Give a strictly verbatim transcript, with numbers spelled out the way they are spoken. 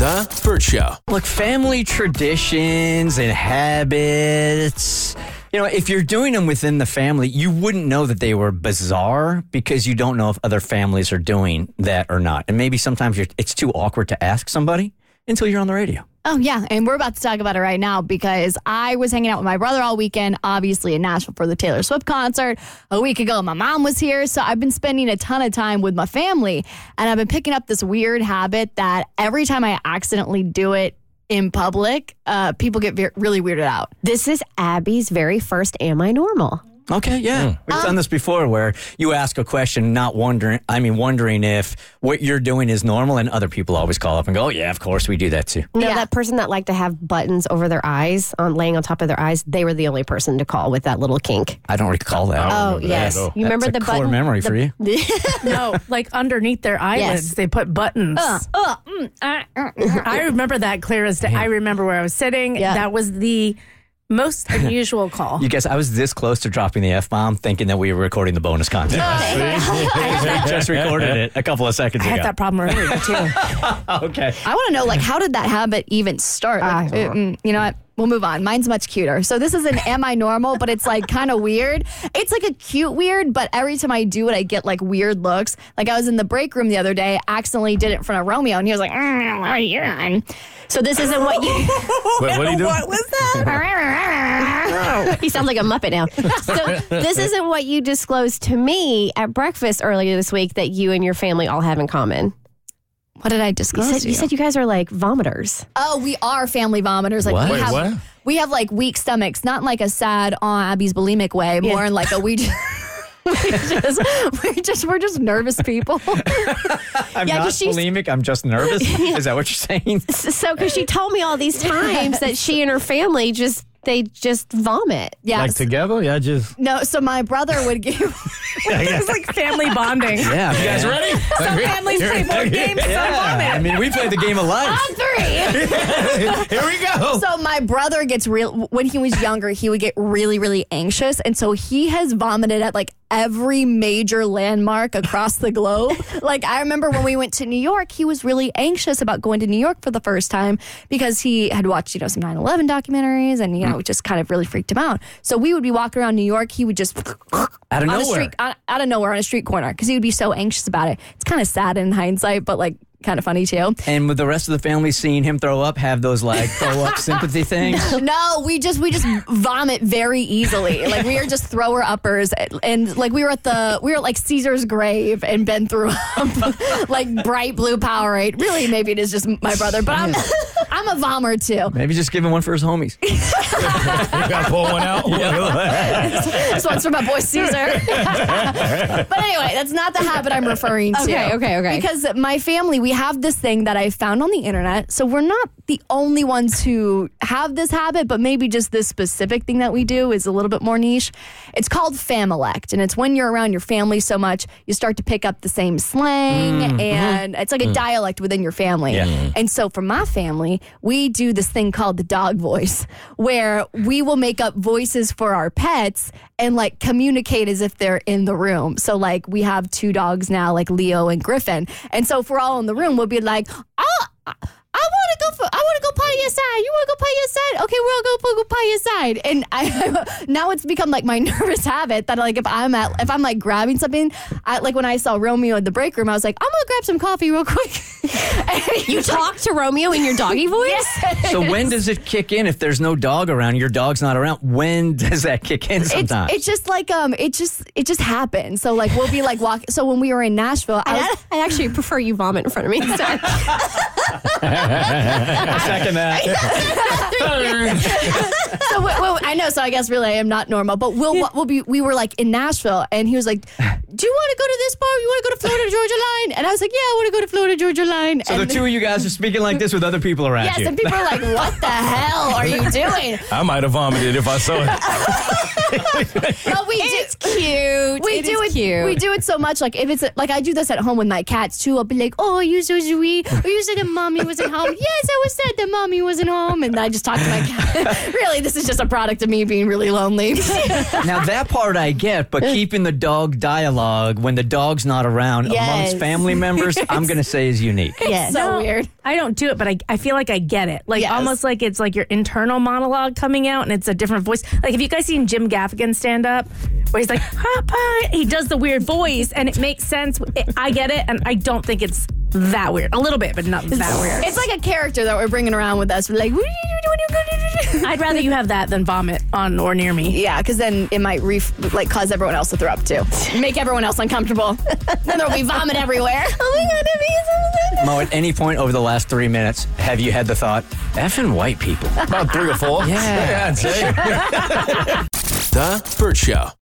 The Bert Show. Look, family traditions and habits, you know, if you're doing them within the family, you wouldn't know that they were bizarre because you don't know if other families are doing that or not. And maybe sometimes you're, it's too awkward to ask somebody until you're on the radio. Oh, yeah. And we're about to talk about it right now because I was hanging out with my brother all weekend, obviously in Nashville for the Taylor Swift concert. A week ago, my mom was here. So I've been spending a ton of time with my family. And I've been picking up this weird habit that every time I accidentally do it in public, uh, people get ve- really weirded out. This is Abby's very first Am I Normal? Okay, yeah. Mm. We've um, done this before where you ask a question not wondering, I mean, wondering if what you're doing is normal, and other people always call up and go, oh, yeah, of course we do that too. No, yeah. That person that liked to have buttons over their eyes, on laying on top of their eyes, they were the only person to call with that little kink. I don't recall that. Oh, yes. That, oh. You remember That's the a core button? memory the, for you. No, like underneath their eyelids, Yes. they put buttons. Uh, uh, mm, uh, uh, uh. I remember that clear as day. I remember where I was sitting. Yeah. That was the most unusual call. You guess I was this close to dropping the F-bomb thinking that we were recording the bonus content. We just recorded it a couple of seconds I ago. had that problem earlier, too. Okay. I want to know, like, how did that habit even start? Like, it- mm, you know what? We'll move on. Mine's much cuter. So this is an Am I Normal, but it's like kind of weird. It's like a cute weird, but every time I do it, I get like weird looks. Like I was in the break room the other day, accidentally did it in front of Romeo, and he was like, mm, what are you doing? So this isn't what you... Wait, what do you do? What was that? He sounds like a Muppet now. So this isn't what you disclosed to me at breakfast earlier this week that you and your family all have in common. What did I You disclose said, to you said you guys are like vomiters. Oh, we are family vomiters. Like What? we Wait, have, what? we have like weak stomachs, not in like a sad, oh, Abby's bulimic way, more in like a we. Just, we just, we're just, we're just nervous people. I'm Yeah, not 'cause she's- bulimic. I'm just nervous. Is that what you're saying? So, because she told me all these times that she and her family just, they just vomit. Yeah. Like together? Yeah, just. No, so my brother would give. It's like family bonding. Yeah. You guys ready? Some families play board games, some vomit. I mean, we played the game of life. On three. Here we go. So my brother gets real. When he was younger, he would get really, really anxious, and so he has vomited at like every major landmark across the globe. Like I remember when we went to New York, he was really anxious about going to New York for the first time because he had watched, you know, some nine eleven documentaries, and you know, it just kind of really freaked him out. So we would be walking around New York, he would just Out of on a nowhere. street, on, out of nowhere on a street corner because he would be so anxious about it. It's kind of sad in hindsight, but like kind of funny too. And with the rest of the family seeing him throw up, have those like throw up sympathy things. No, we just we just vomit very easily. Like we are just thrower uppers, and, and like we were at the we were at like Caesar's grave, and Ben threw up like bright blue Powerade. Really, maybe it is just my brother, but I'm I'm a vommer too. Maybe just give him one for his homies. You got to pull one out? This one's from my boy Caesar. But anyway, that's not the habit I'm referring to. Okay, okay, okay. Because my family, we have this thing that I found on the internet. So we're not the only ones who have this habit, but maybe just this specific thing that we do is a little bit more niche. It's called Familect, and it's when you're around your family so much, you start to pick up the same slang, Mm, and mm-hmm. it's like a mm. dialect within your family. Yeah. And so for my family, we do this thing called the dog voice, where we will make up voices for our pets and like communicate as if they're in the room. So like we have two dogs now, like Leo and Griffin. And so if we're all in the room, we'll be like, oh, I, I want to go for, I want to go potty outside. You want to go potty outside? Okay, we'll go, go potty outside. And I now it's become like my nervous habit that like if I'm at, if I'm like grabbing something, I, like when I saw Romeo in the break room, I was like, I'm going to grab some coffee real quick. And You talk to Romeo in your doggy voice? Yes. So when does it kick in if there's no dog around, your dog's not around? When does that kick in It's, sometimes? it's just like um, it just it just happens. So like we'll be like walking. So when we were in Nashville, I was, I, I actually prefer you vomit in front of me instead. I second that. so we, well, I know. So I guess really I am not normal. But we'll we'll be we were like in Nashville, and he was like, "Do you want to go to this bar? You want to go to Florida Georgia Line?" And I was like, "Yeah, I want to go to Florida Georgia Line." So and the two of you guys are speaking like this with other people around yes, you. and people are like, "What the hell are you doing?" I might have vomited if I saw it. But we It's do. cute. We It do is it. cute. We do it so much. Like if it's like I do this at home with my cats too. I'll be like, "Oh, you're so sweet. Or you're such a mommy. wasn't home. Yes, I was sad that mommy wasn't home. And I just talked to my cat. Really, this is just a product of me being really lonely. Now, that part I get, but keeping the dog dialogue when the dog's not around Yes. amongst family members, I'm going to say is unique. Yes. so No, weird. I don't do it, but I, I feel like I get it. Like Yes. almost like it's like your internal monologue coming out and it's a different voice. Like, have you guys seen Jim Gaffigan stand up where he's like, Papa? He does the weird voice and it makes sense. It, I get it. And I don't think it's that weird. A little bit, but not that weird. It's like a character that we're bringing around with us. We're like, what are you doing? I'd rather you have that than vomit on or near me. Yeah, because then it might ref- like cause everyone else to throw up too. Make everyone else uncomfortable. Then there'll be vomit everywhere. Oh my god, that'd be Mo, at any point over the last three minutes, have you had the thought, effing white people? About three or four. Yeah. I'd say. The Burt Show.